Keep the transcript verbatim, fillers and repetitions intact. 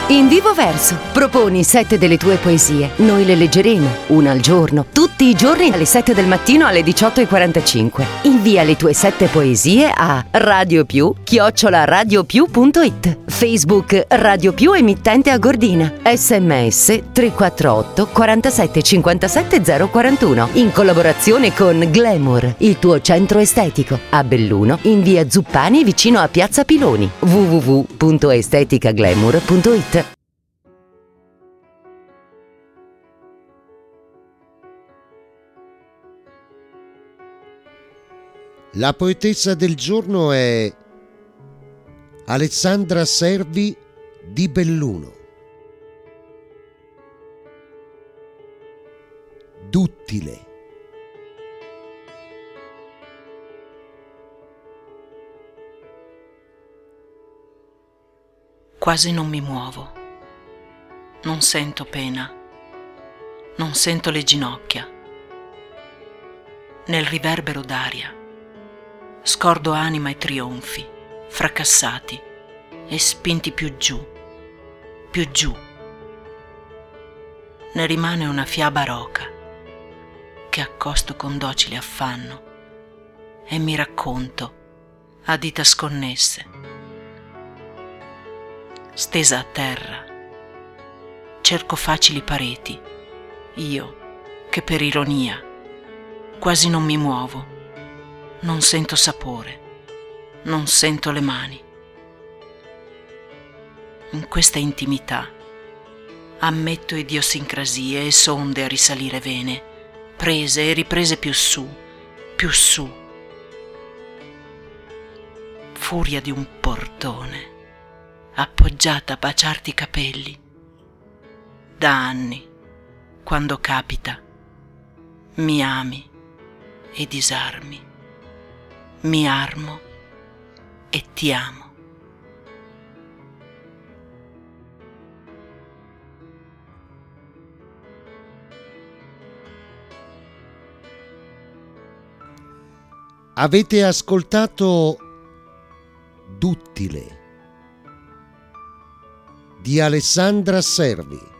In Vivo Verso proponi sette delle tue poesie. Noi le leggeremo, una al giorno, tutti i giorni alle sette del mattino alle diciotto e quarantacinque. Invia le tue sette poesie a radiopiù chiocciola radiopiù punto it, Facebook Radio Più emittente a Gordina, sms tre quattro otto quarantasette cinquantasette zero quarantuno, in collaborazione con Glamour, il tuo centro estetico, a Belluno in via Zuppani vicino a Piazza Piloni, w w w punto esteticaglamour punto it. La poetessa del giorno è Alessandra Servi di Belluno. Duttile. Quasi non mi muovo, non sento pena, non sento le ginocchia. Nel riverbero d'aria scordo anima e trionfi, fracassati e spinti più giù, più giù. Ne rimane una fiaba roca che accosto con docile affanno e mi racconto a dita sconnesse. Stesa a terra, cerco facili pareti, io che per ironia quasi non mi muovo, non sento sapore, non sento le mani. In questa intimità ammetto idiosincrasie e sonde a risalire vene, prese e riprese più su, più su. Furia di un portone, appoggiata a baciarti i capelli. Da anni, quando capita, mi ami e disarmi, mi armo e ti amo. Avete ascoltato Duttile di Alessandra Servi.